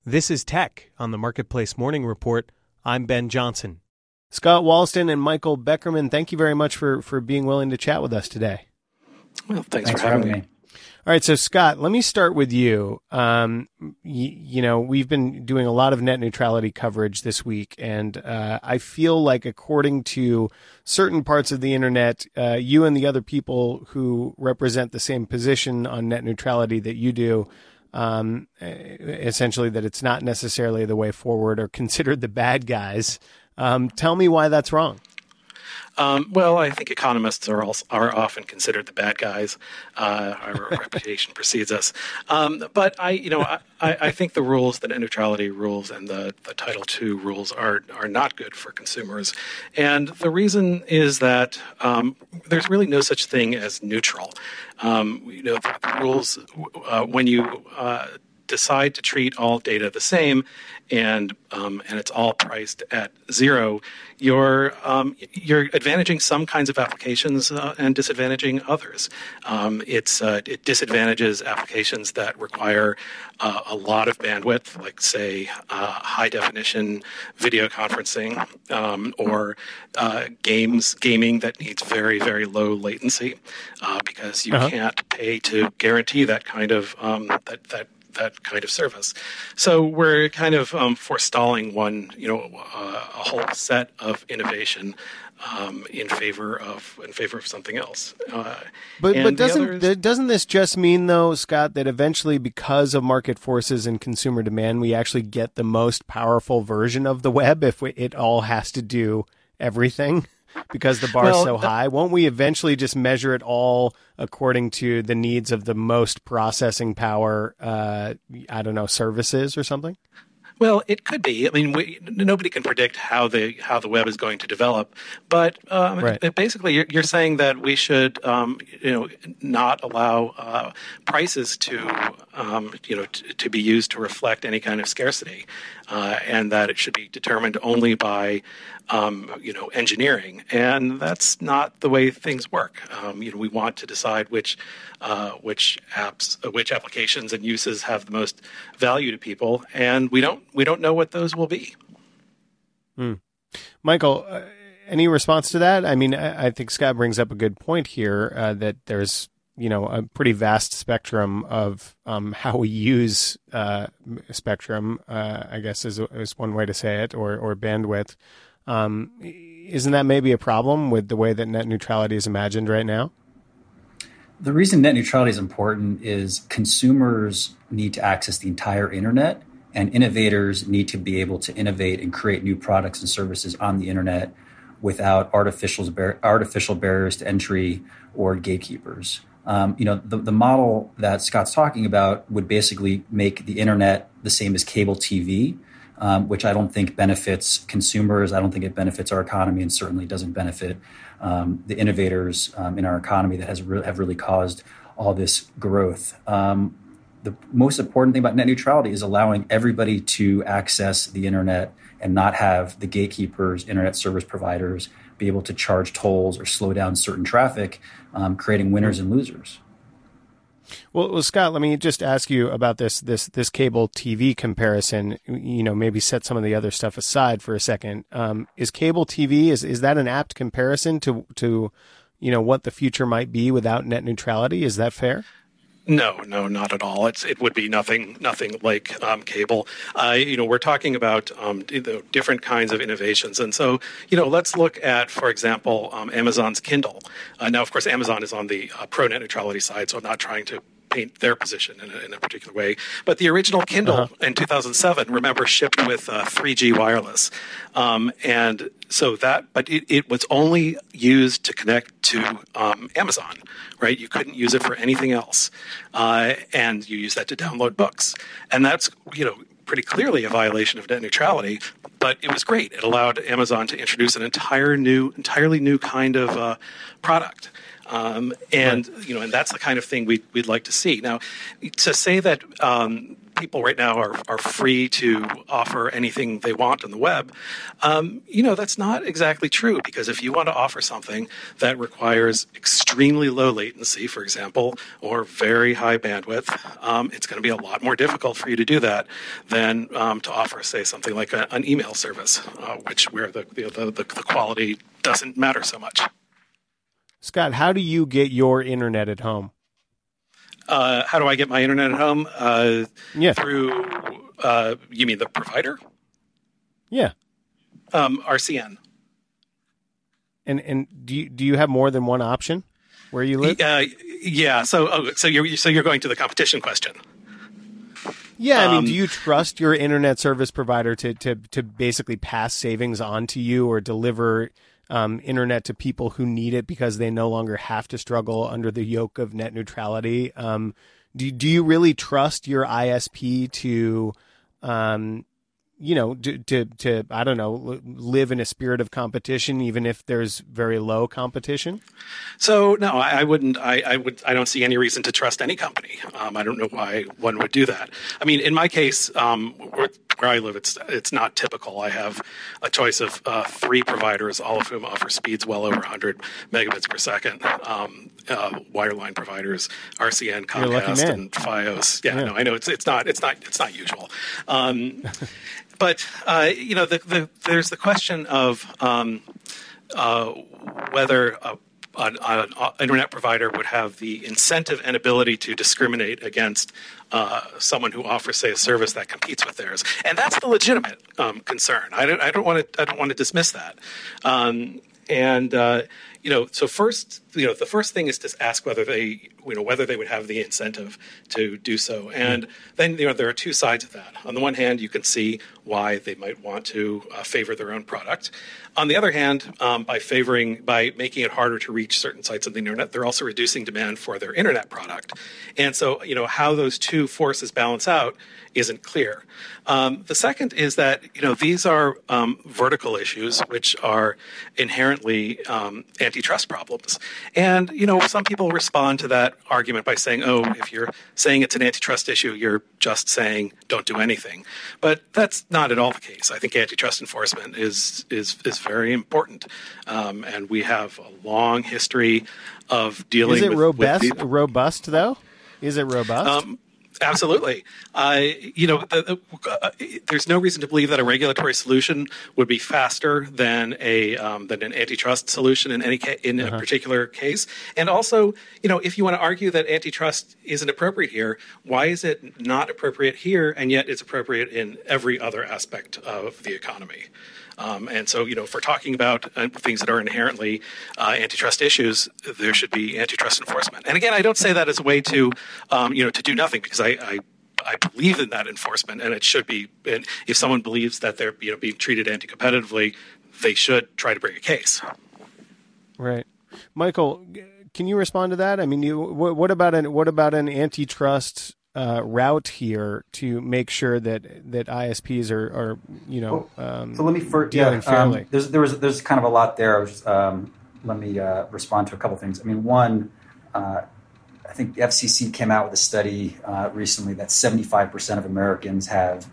This is Tech on the Marketplace Morning Report. I'm Ben Johnson. Scott Walston and Michael Beckerman, thank you very much for being willing to chat with us today. Well, thanks for having me. All right, so Scott, let me start with you. We've been doing a lot of net neutrality coverage this week, and I feel like according to certain parts of the internet, you and the other people who represent the same position on net neutrality that you do, essentially that it's not necessarily the way forward or considered the bad guys. Tell me why that's wrong. Well, I think economists are often considered the bad guys. Our reputation precedes us. But I think the rules, the net neutrality rules, and the Title II rules are not good for consumers. And the reason is that there's really no such thing as neutral. The rules when you decide to treat all data the same, and it's all priced at zero, you're advantaging some kinds of applications and disadvantaging others. It disadvantages applications that require a lot of bandwidth, like say high definition video conferencing or gaming that needs very, very low latency because you can't pay to guarantee that kind of that kind of service. So we're kind of forestalling a whole set of innovation in favor of something else. But doesn't this just mean, though, Scott, that eventually, because of market forces and consumer demand, we actually get the most powerful version of the web if it all has to do everything? Because the bar is so high, won't we eventually just measure it all according to the needs of the most processing power, services or something? Well, it could be. I mean, nobody can predict how the web is going to develop, but basically, you're saying that we should, not allow prices to be used to reflect any kind of scarcity, and that it should be determined only by engineering, and that's not the way things work. We want to decide which applications and uses have the most value to people, and we don't know what those will be. Michael, any response to that? I mean, I think Scott brings up a good point here that there's a pretty vast spectrum of how we use spectrum. I guess is one way to say it, or bandwidth. Isn't that maybe a problem with the way that net neutrality is imagined right now? The reason net neutrality is important is consumers need to access the entire internet, and innovators need to be able to innovate and create new products and services on the internet without artificial barriers to entry or gatekeepers. The model that Scott's talking about would basically make the internet the same as cable TV, which I don't think benefits consumers. I don't think it benefits our economy, and certainly doesn't benefit the innovators in our economy that have really caused all this growth. The most important thing about net neutrality is allowing everybody to access the internet and not have the gatekeepers, internet service providers, be able to charge tolls or slow down certain traffic, creating winners and losers. Well, Scott, let me just ask you about this cable TV comparison. Maybe set some of the other stuff aside for a second. Is cable TV is that an apt comparison to what the future might be without net neutrality? Is that fair? No, not at all. It would be nothing like cable. We're talking about different kinds of innovations, and so let's look at, for example, Amazon's Kindle. Now, of course, Amazon is on the pro net neutrality side, so I'm not trying to paint their position in a particular way. But the original Kindle in 2007, remember, shipped with 3G wireless, and so but it was only used to connect to Amazon. Right, you couldn't use it for anything else, and you use that to download books, and that's pretty clearly a violation of net neutrality. But it was great; it allowed Amazon to introduce an entirely new kind of product. And that's the kind of thing we'd like to see. Now, to say that people right now are free to offer anything they want on the web, that's not exactly true, because if you want to offer something that requires extremely low latency, for example, or very high bandwidth, it's going to be a lot more difficult for you to do that than to offer, say, something like an email service, where the quality doesn't matter so much. Scott, how do you get your internet at home? How do I get my internet at home? Yeah. Through, you mean the provider? Yeah. RCN. And do you have more than one option where you live? Yeah. So you're going to the competition question. Yeah, I mean, do you trust your internet service provider to basically pass savings on to you or deliver internet to people who need it because they no longer have to struggle under the yoke of net neutrality? Do you really trust your ISP to I don't know, live in a spirit of competition, even if there's very low competition? So no, I wouldn't. I don't see any reason to trust any company. I don't know why one would do that. I mean, in my case, where I live, it's not typical. I have a choice of 3 providers, all of whom offer speeds well over 100 megabits per second. Wireline providers, RCN, Comcast, and Fios. Yeah, no, I know it's not usual. But there's the question of whether an internet provider would have the incentive and ability to discriminate against someone who offers, say, a service that competes with theirs, and that's the legitimate concern. I don't want to dismiss that. So first, the first thing is to ask whether they would have the incentive to do so. And then, there are 2 sides of that. On the one hand, you can see why they might want to favor their own product. On the other hand, by making it harder to reach certain sites of the internet, they're also reducing demand for their internet product. And so, how those 2 forces balance out isn't clear. The second is that, these are vertical issues which are inherently antitrust problems. And, some people respond to that argument by saying, oh, if you're saying it's an antitrust issue, you're just saying don't do anything. But that's not at all the case. I think antitrust enforcement is very important. And we have a long history of dealing with... Is it robust, though? Is it robust? Absolutely. There's no reason to believe that a regulatory solution would be faster than an antitrust solution in a particular case. And also, if you want to argue that antitrust isn't appropriate here, why is it not appropriate here and yet it's appropriate in every other aspect of the economy? And so, if we're talking about things that are inherently antitrust issues, there should be antitrust enforcement. And again, I don't say that as a way to do nothing, because I believe in that enforcement, and it should be. And if someone believes that they're being treated anti-competitively, they should try to bring a case. Right, Michael, can you respond to that? I mean, what about an antitrust route here to make sure that ISPs are so let me dealing fairly? There's kind of a lot there. Let me respond to a couple things. I mean, one, I think the FCC came out with a study recently that 75% of Americans have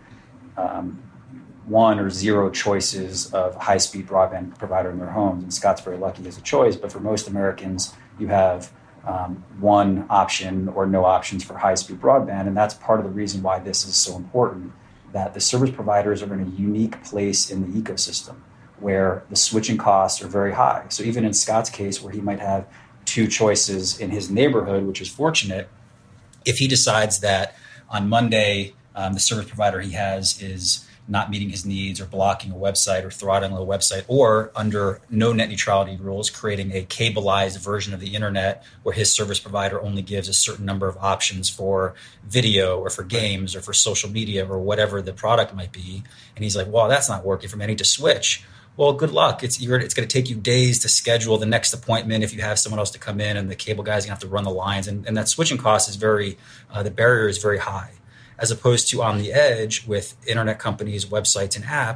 1 or 0 choices of high-speed broadband provider in their homes. And Scott's very lucky he has a choice, but for most Americans, you have 1 option or no options for high-speed broadband, and that's part of the reason why this is so important, that the service providers are in a unique place in the ecosystem where the switching costs are very high. So even in Scott's case, where he might have 2 choices in his neighborhood, which is fortunate, if he decides that on Monday the service provider he has is not meeting his needs or blocking a website or throttling a website, or under no net neutrality rules, creating a cableized version of the internet where his service provider only gives a certain number of options for video or for games or for social media or whatever the product might be. And he's like, well, that's not working for me. I need to switch. Well, good luck. It's going to take you days to schedule the next appointment if you have someone else to come in, and the cable guy's going to have to run the lines. And that switching cost is the barrier is very high. As opposed to on the edge with internet companies, websites, and apps,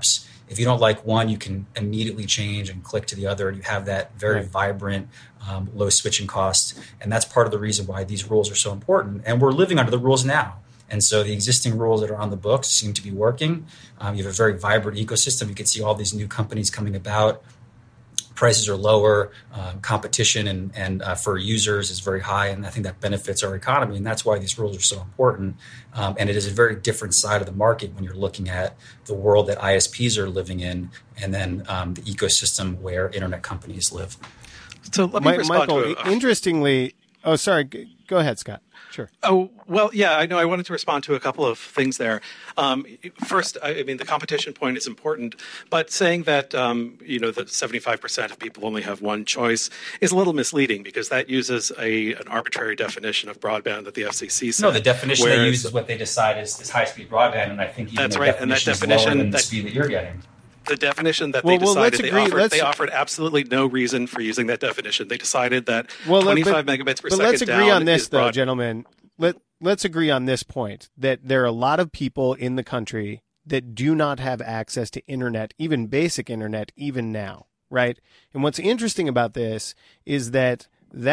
If you don't like one, you can immediately change and click to the other, and you have that very vibrant, low switching cost. And that's part of the reason why these rules are so important. And we're living under the rules now. And so the existing rules that are on the books seem to be working. You have a very vibrant ecosystem. You can see all these new companies coming about. Prices are lower, competition and for users is very high, and I think that benefits our economy, and that's why these rules are so important. And it is a very different side of the market when you're looking at the world that ISPs are living in, and then the ecosystem where internet companies live. So let me respond Michael, interestingly, sorry, go ahead, Scott. Sure. Oh, well, yeah, I know. I wanted to respond to a couple of things there. First, I mean, the competition point is important, but saying that, that 75% of people only have one choice is a little misleading, because that uses an arbitrary definition of broadband that the FCC said. No, the definition they use is what they decide is high-speed broadband, and I think even that's right, and that definition is lower than the speed that you're getting. The definition that they decided they offered absolutely no reason for using that definition. They decided that 25 megabits per second. But let's agree on this, though, gentlemen. Let's agree on this point, that there are a lot of people in the country that do not have access to internet, even basic internet, even now, right? And what's interesting about this is that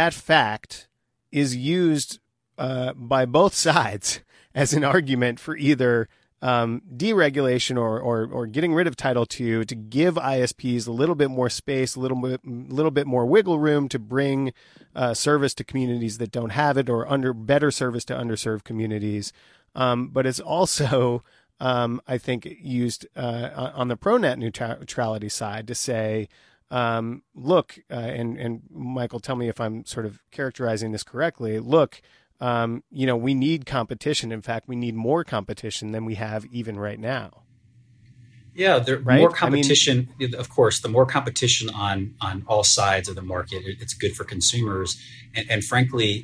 fact is used by both sides as an argument for either deregulation or getting rid of Title II to give ISPs a little bit more space, a little bit more wiggle room to bring service to communities that don't have it, or better service to underserved communities. But it's also, I think, used on the pro-net neutrality side to say, look, and Michael, tell me if I'm sort of characterizing this correctly. Look, we need competition. In fact, we need more competition than we have even right now. Yeah, more competition. Of course, the more competition on all sides of the market, it's good for consumers. And frankly,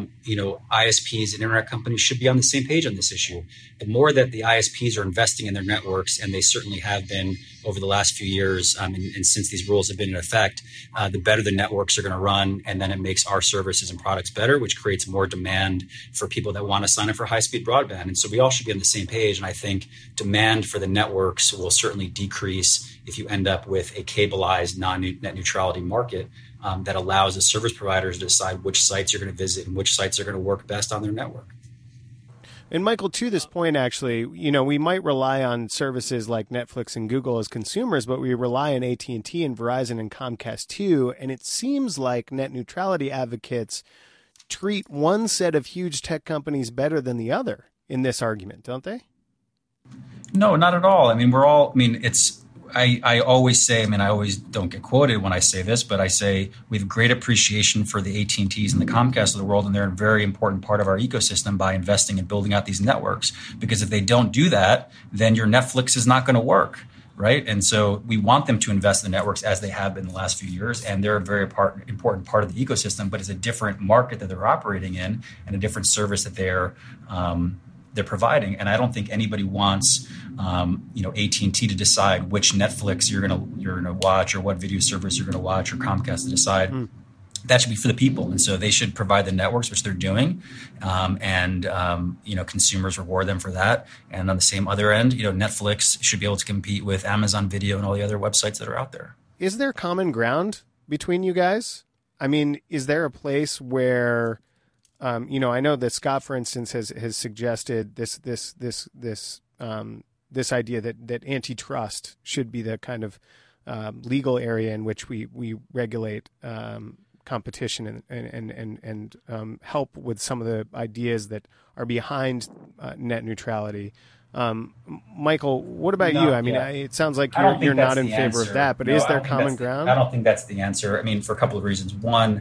ISPs and internet companies should be on the same page on this issue. The more that the ISPs are investing in their networks, and they certainly have been over the last few years, and since these rules have been in effect, the better the networks are going to run, and then it makes our services and products better, which creates more demand for people that want to sign up for high-speed broadband. And so we all should be on the same page. And I think demand for the networks will certainly decrease if you end up with a cableized non-net neutrality market that allows the service providers to decide which sites you're going to visit and which sites are going to work best on their network. And Michael, to this point, actually, we might rely on services like Netflix and Google as consumers, but we rely on AT&T and Verizon and Comcast too. And it seems like net neutrality advocates treat one set of huge tech companies better than the other in this argument, don't they? No, not at all. I always say, I always don't get quoted when I say this, but I say we have great appreciation for the AT&Ts and the Comcast of the world, and they're a very important part of our ecosystem by investing and building out these networks. Because if they don't do that, then your Netflix is not going to work, right? And so we want them to invest in the networks as they have been in the last few years, and they're a very important part of the ecosystem, but it's a different market that they're operating in and a different service that they're providing. And I don't think anybody wants AT&T to decide which Netflix you're gonna watch, or what video service you're gonna watch, or Comcast to decide. That should be for the people, and so they should provide the networks, which they're doing, and consumers reward them for that. And on the same other end, Netflix should be able to compete with Amazon Video and all the other websites that are out there. Is there common ground between you guys? Is there a place where I know that Scott, for instance, has suggested this idea that antitrust should be the kind of legal area in which we regulate competition and help with some of the ideas that are behind net neutrality. Michael, what about you? It sounds like you're not in favor of that, but is there common ground? I don't think that's the answer. For a couple of reasons. One,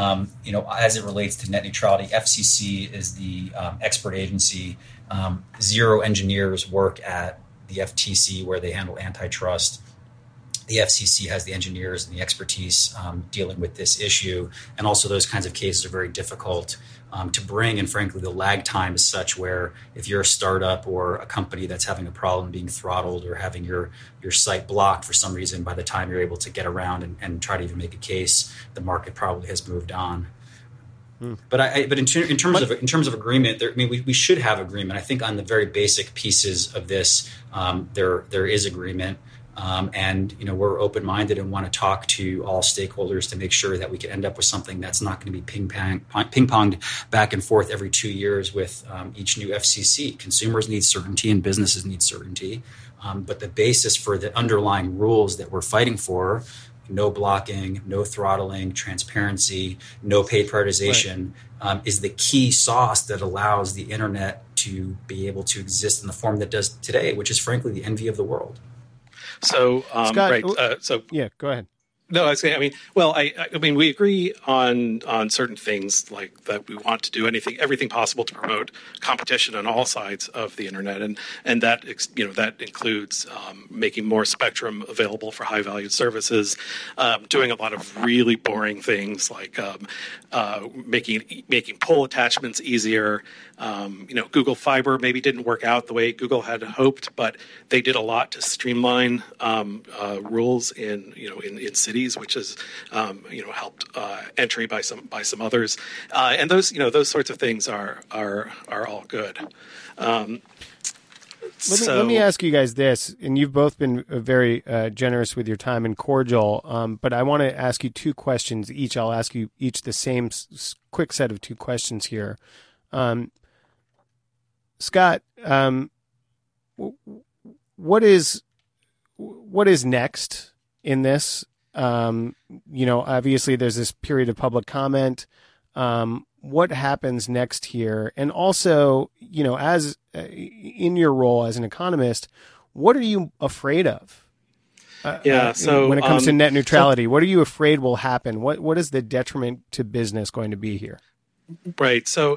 as it relates to net neutrality, FCC is the expert agency. Zero engineers work at the FTC, where they handle antitrust. The FCC has the engineers and the expertise dealing with this issue. And also those kinds of cases are very difficult to bring. And frankly, the lag time is such where if you're a startup or a company that's having a problem being throttled or having your site blocked for some reason, by the time you're able to get around and try to even make a case, the market probably has moved on. But in terms of agreement, we should have agreement. I think on the very basic pieces of this, there is agreement. And we're open-minded and want to talk to all stakeholders to make sure that we can end up with something that's not going to be ping-ponged back and forth every 2 years with each new FCC. Consumers need certainty and businesses need certainty. But the basis for the underlying rules that we're fighting for, no blocking, no throttling, transparency, no paid prioritization, is the key sauce that allows the internet to be able to exist in the form that it does today, which is frankly the envy of the world. So, Scott, yeah, go ahead. No, I was saying, I mean, we agree on certain things, like that we want to do everything possible to promote competition on all sides of the internet, and that that includes making more spectrum available for high value services, doing a lot of really boring things like making pull attachments easier. Google Fiber maybe didn't work out the way Google had hoped, but they did a lot to streamline rules in cities, which has helped entry by some others, and those sorts of things are all good. Let me ask you guys this, and you've both been very generous with your time and cordial, but I want to ask you two questions each. I'll ask you each the same quick set of two questions here. Scott, what is next in this? Obviously there's this period of public comment. What happens next here? And also, as in your role as an economist, what are you afraid of? So when it comes to net neutrality, what are you afraid will happen? What is the detriment to business going to be here? Right. So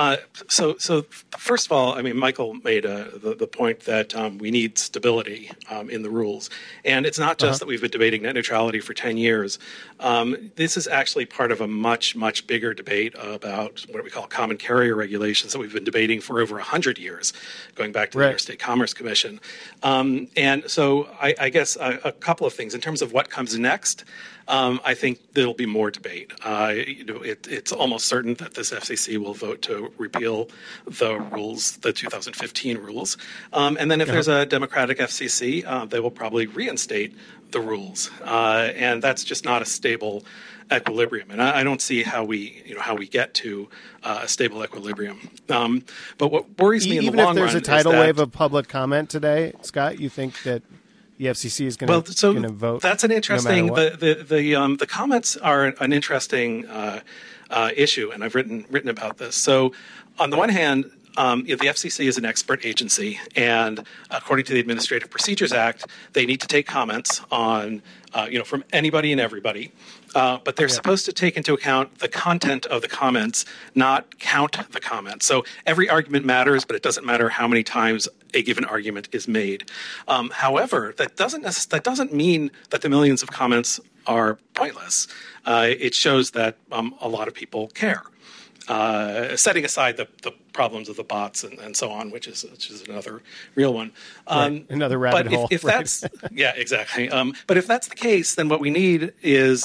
first of all, I mean, Michael made the point that we need stability in the rules, and it's not just that we've been debating net neutrality for 10 years. This is actually part of a much bigger debate about what we call common carrier regulations that we've been debating for over 100 years, going back to the Interstate Commerce Commission. And so I guess a couple of things in terms of what comes next. I think there'll be more debate. It's almost certain that this FCC will vote to repeal the rules, the 2015 rules. And then if there's a Democratic FCC, they will probably reinstate the rules. And that's just not a stable equilibrium. And I don't see how we get to a stable equilibrium. But what worries me in the long run is even if there's a tidal wave of public comment today, Scott, you think that the FCC is going to vote? That's an interesting. No the comments are an interesting issue, and I've written about this. So, on the one hand, the FCC is an expert agency, and according to the Administrative Procedures Act, they need to take comments on from anybody and everybody. But they're supposed to take into account the content of the comments, not count the comments. So every argument matters, but it doesn't matter how many times a given argument is made. However, that doesn't mean that the millions of comments are pointless. It shows that a lot of people care. Setting aside the problems of the bots and so on, which is another real one. Another rabbit hole. If that's yeah, exactly. But if that's the case, then what we need is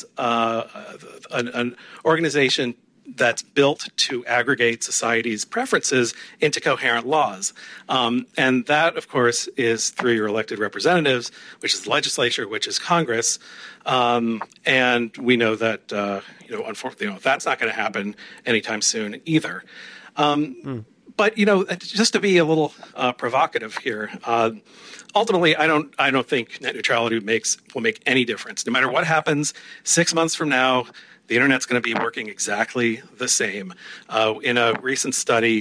an organization that's built to aggregate society's preferences into coherent laws. And that, of course, is through your elected representatives, which is the legislature, which is Congress. And we know that, unfortunately, that's not going to happen anytime soon either. But, just to be a little provocative here, ultimately, I don't think net neutrality will make any difference. No matter what happens 6 months from now, the internet's going to be working exactly the same. In a recent study,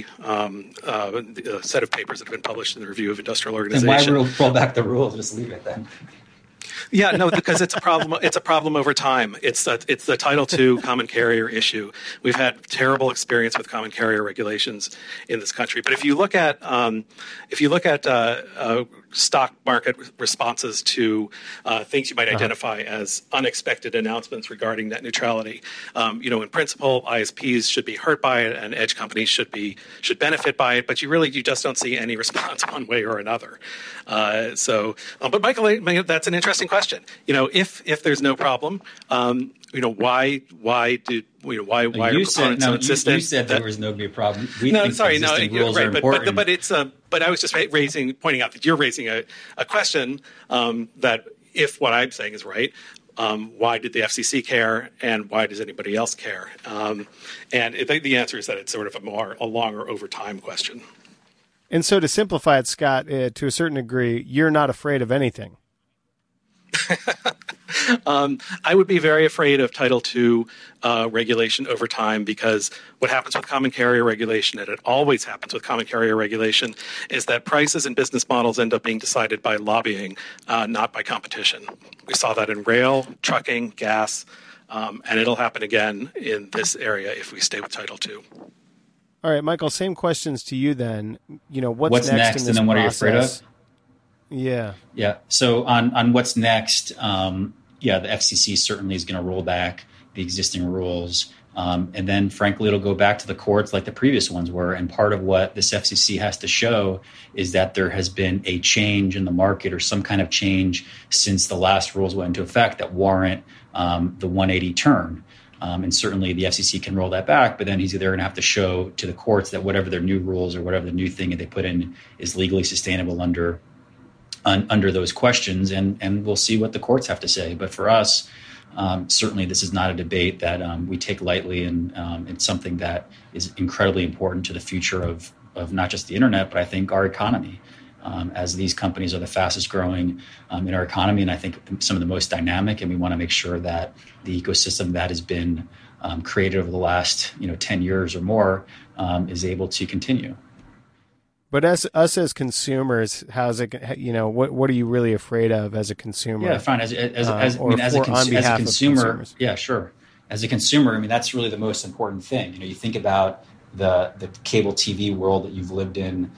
a set of papers that have been published in the Review of Industrial Organization. And why roll back the rules? Just leave it then. Yeah, no, because it's a problem. It's a problem over time. It's the Title II common carrier issue. We've had terrible experience with common carrier regulations in this country. But if you look at stock market responses to things you might identify as unexpected announcements regarding net neutrality, in principle, ISPs should be hurt by it, and edge companies should benefit by it. But you just don't see any response one way or another. But Michael, that's an interesting question. If there's no problem, why are proponents so insistent? You said there was no big problem. Rules are important. But I was just pointing out that you're raising a question that if what I'm saying is right, why did the FCC care, and why does anybody else care? And the answer is that it's sort of a longer over time question. And so to simplify it, Scott, to a certain degree, you're not afraid of anything. I would be very afraid of Title II regulation over time, because what happens with common carrier regulation, and it always happens with common carrier regulation, is that prices and business models end up being decided by lobbying, not by competition. We saw that in rail, trucking, gas, and it'll happen again in this area if we stay with Title II. All right, Michael, same questions to you then. What's next in this and then what process? are you afraid of? Yeah. So on what's next, the FCC certainly is going to roll back the existing rules. And then, frankly, it'll go back to the courts like the previous ones were. And part of what this FCC has to show is that there has been a change in the market, or some kind of change since the last rules went into effect, that warrant the 180 turn. And certainly the FCC can roll that back, but then they're going to have to show to the courts that whatever their new rules or whatever the new thing that they put in is legally sustainable under those questions, and we'll see what the courts have to say. But for us, certainly this is not a debate that we take lightly, and it's something that is incredibly important to the future of not just the internet, but I think our economy, as these companies are the fastest growing in our economy, and I think some of the most dynamic, and we want to make sure that the ecosystem that has been created over the last 10 years or more is able to continue. But as consumers, how's it? What are you really afraid of as a consumer? Yeah, fine. As a consumer, yeah, sure. As a consumer, that's really the most important thing. You think about the cable TV world that you've lived in.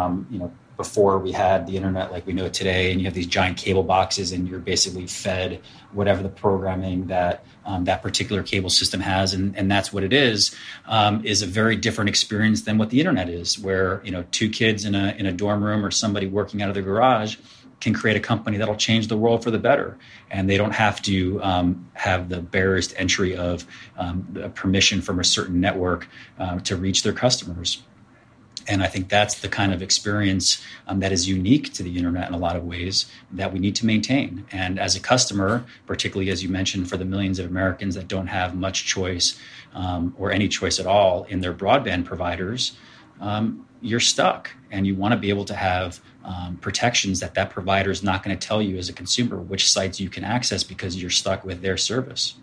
Before we had the internet like we know it today, and you have these giant cable boxes, and you're basically fed whatever the programming that that particular cable system has, and that's what it is a very different experience than what the internet is, where two kids in a dorm room or somebody working out of their garage can create a company that'll change the world for the better, and they don't have to have the barriers to entry of permission from a certain network to reach their customers. And I think that's the kind of experience that is unique to the internet in a lot of ways that we need to maintain. And as a customer, particularly as you mentioned, for the millions of Americans that don't have much choice or any choice at all in their broadband providers, you're stuck. And you want to be able to have protections that provider is not going to tell you as a consumer which sites you can access because you're stuck with their service.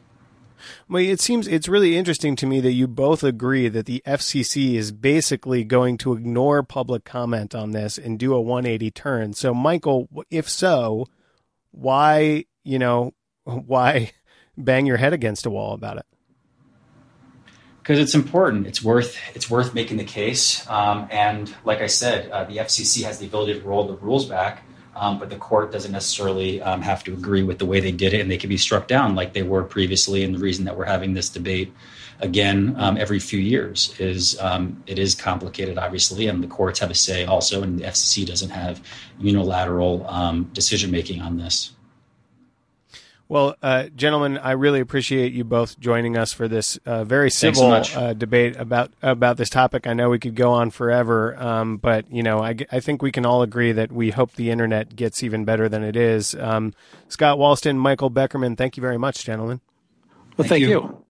Well, it's really interesting to me that you both agree that the FCC is basically going to ignore public comment on this and do a 180 turn. So, Michael, if so, why bang your head against a wall about it? Because it's important. It's worth making the case. And like I said, the FCC has the ability to roll the rules back. But the court doesn't necessarily have to agree with the way they did it, and they can be struck down like they were previously. And the reason that we're having this debate again every few years is it is complicated, obviously, and the courts have a say also, and the FCC doesn't have unilateral decision making on this. Well, gentlemen, I really appreciate you both joining us for this very civil debate about this topic. I know we could go on forever, but I think we can all agree that we hope the internet gets even better than it is. Scott Walston, Michael Beckerman, thank you very much, gentlemen. Well, thank you.